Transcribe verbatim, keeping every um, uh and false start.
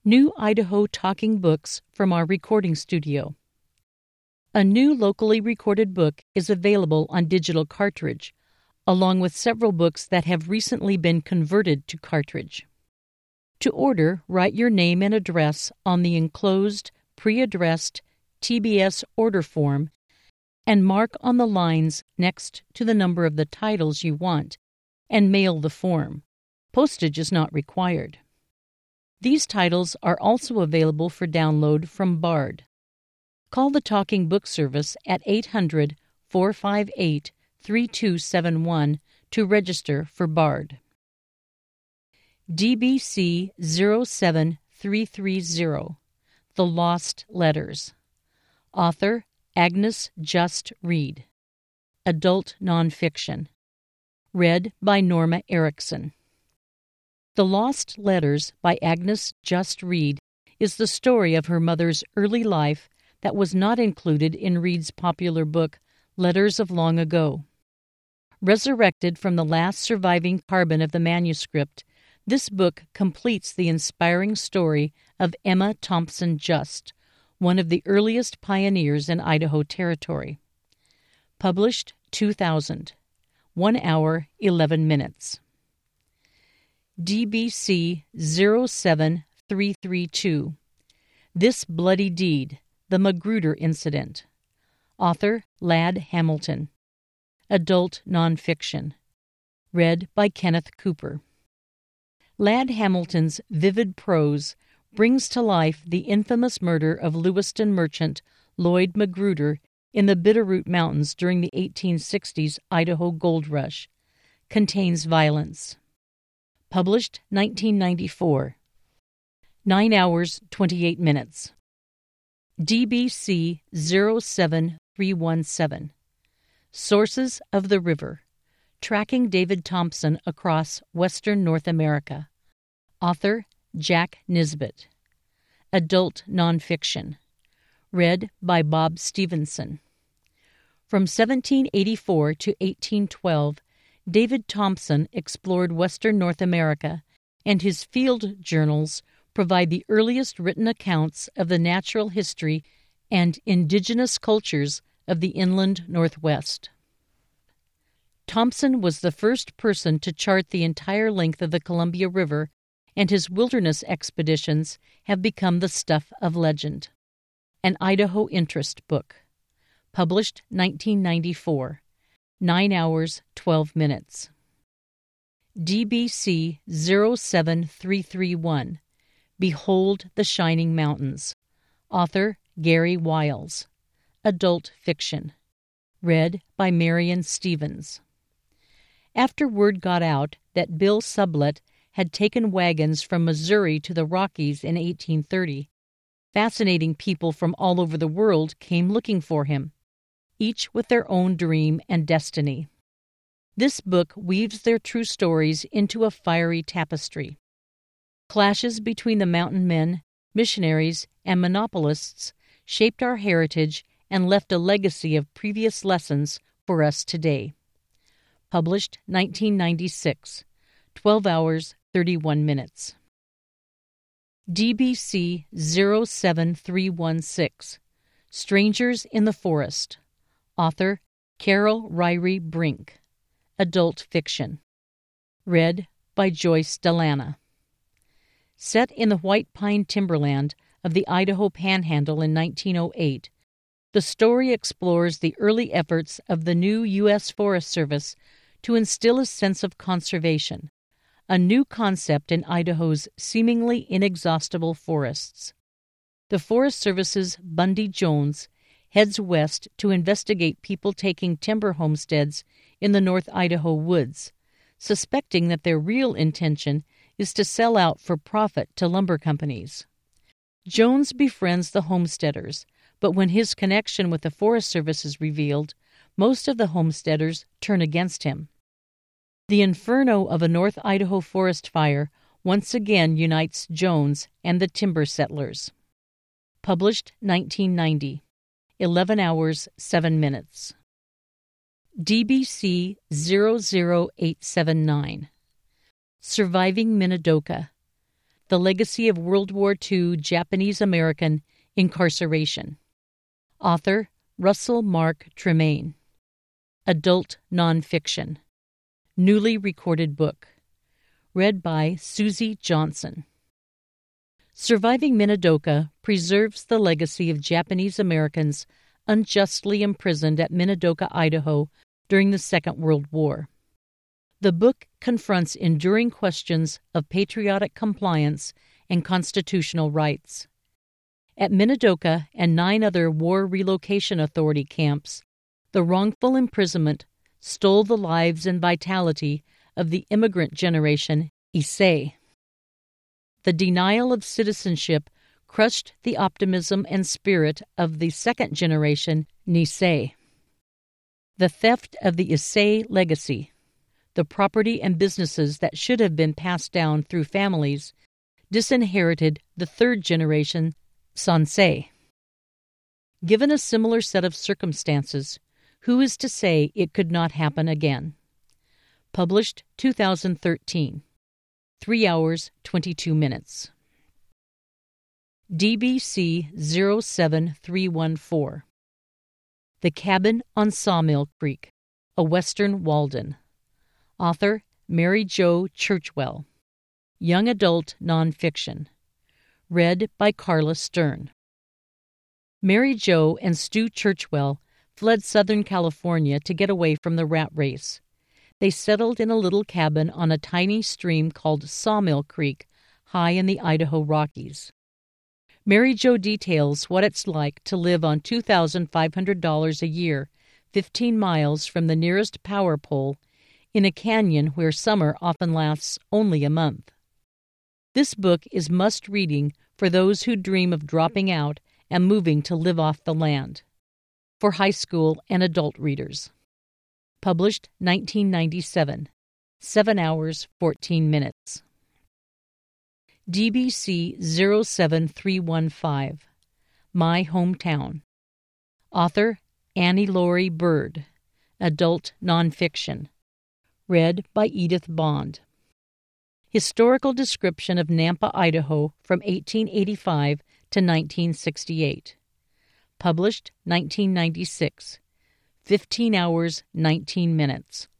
New Idaho Talking Books from our recording studio. A new locally recorded book is available on digital cartridge, along with several books that have recently been converted to cartridge. To order, write your name and address on the enclosed, pre-addressed T B S order form and mark on the lines next to the number of the titles you want and mail the form. Postage is not required. These titles are also available for download from Bard. Call the Talking Book Service at eight hundred, four five eight, three two seven one to register for Bard. D B C zero seven three three zero, The Lost Letters. Author Agnes Just Reed. Adult nonfiction. Read by Norma Erickson. The Lost Letters by Agnes Just Reed is the story of her mother's early life that was not included in Reed's popular book, Letters of Long Ago. Resurrected from the last surviving carbon of the manuscript, this book completes the inspiring story of Emma Thompson Just, one of the earliest pioneers in Idaho Territory. Published two thousand. One hour, eleven minutes. D B C zero seven three three two, This Bloody Deed, The Magruder Incident. Author Ladd Hamilton. Adult nonfiction. Read by Kenneth Cooper. Ladd Hamilton's vivid prose brings to life the infamous murder of Lewiston merchant Lloyd Magruder in the Bitterroot Mountains during the eighteen sixties Idaho Gold Rush. Contains violence. Published nineteen ninety-four. Nine hours, twenty-eight minutes. D B C zero seven three one seven. Sources of the River. Tracking David Thompson Across Western North America. Author Jack Nisbet. Adult nonfiction. Read by Bob Stevenson. From seventeen eighty-four to eighteen twelve, David Thompson explored Western North America, and his field journals provide the earliest written accounts of the natural history and indigenous cultures of the inland Northwest. Thompson was the first person to chart the entire length of the Columbia River, and his wilderness expeditions have become the stuff of legend. An Idaho Interest book. Published nineteen ninety-four. Nine hours, twelve minutes. D B C zero seven three three one. Behold the Shining Mountains. Author Gary Wiles. Adult fiction. Read by Marion Stevens. After word got out that Bill Sublette had taken wagons from Missouri to the Rockies in eighteen thirty, fascinating people from all over the world came looking for him, each with their own dream and destiny. This book weaves their true stories into a fiery tapestry. Clashes between the mountain men, missionaries, and monopolists shaped our heritage and left a legacy of previous lessons for us today. Published nineteen ninety-six. twelve hours, thirty-one minutes. D B C zero seven three one six. Strangers in the Forest. Author Carol Ryrie Brink. Adult fiction. Read by Joyce Delana. Set in the White Pine Timberland of the Idaho Panhandle in nineteen oh eight, the story explores the early efforts of the new U S Forest Service to instill a sense of conservation, a new concept in Idaho's seemingly inexhaustible forests. The Forest Service's Bundy Jones heads west to investigate people taking timber homesteads in the North Idaho woods, suspecting that their real intention is to sell out for profit to lumber companies. Jones befriends the homesteaders, but when his connection with the Forest Service is revealed, most of the homesteaders turn against him. The inferno of a North Idaho forest fire once again unites Jones and the timber settlers. Published nineteen ninety. eleven hours, seven minutes. D B C zero zero eight seven nine. Surviving Minidoka. The Legacy of World War Two Japanese-American Incarceration. Author Russell Mark Tremaine. Adult nonfiction. Newly recorded book. Read by Susie Johnson. Surviving Minidoka preserves the legacy of Japanese Americans unjustly imprisoned at Minidoka, Idaho during the Second World War. The book confronts enduring questions of patriotic compliance and constitutional rights. At Minidoka and nine other War Relocation Authority camps, the wrongful imprisonment stole the lives and vitality of the immigrant generation Issei. The denial of citizenship crushed the optimism and spirit of the second generation Nisei. The theft of the Issei legacy, the property and businesses that should have been passed down through families, disinherited the third generation Sansei. Given a similar set of circumstances, who is to say it could not happen again? Published two thousand thirteen. three hours, twenty-two minutes. D B C zero seven three one four. The Cabin on Sawmill Creek, a Western Walden. Author Mary Jo Churchwell. Young adult nonfiction. Read by Carla Stern. Mary Jo and Stu Churchwell fled Southern California to get away from the rat race. They settled in a little cabin on a tiny stream called Sawmill Creek, high in the Idaho Rockies. Mary Jo details what it's like to live on two thousand five hundred dollars a year, fifteen miles from the nearest power pole, in a canyon where summer often lasts only a month. This book is must-reading for those who dream of dropping out and moving to live off the land. For high school and adult readers. Published nineteen ninety-seven. seven hours, fourteen minutes. D B C zero seven three one five. My Hometown. Author Annie Laurie Bird. Adult nonfiction. Read by Edith Bond. Historical description of Nampa, Idaho from eighteen eighty-five to nineteen sixty-eight. Published nineteen ninety-six. fifteen hours, nineteen minutes.